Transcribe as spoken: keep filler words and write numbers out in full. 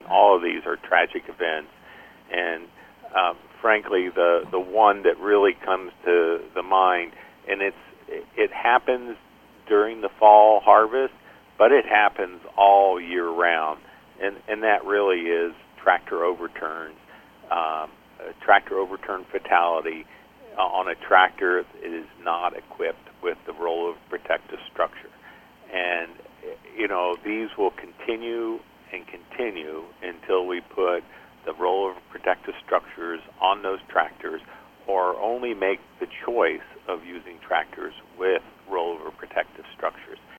all of these are tragic events. And um, frankly, the, the one that really comes to the mind, and it's it happens during the fall harvest, but it happens all year round, and, and that really is tractor overturns, um, a tractor overturn fatality on a tractor that is not equipped with the rollover protective structure. And, you know, these will continue and continue until we put the rollover protective structures on those tractors, or only make the choice of using tractors with rollover protective structures.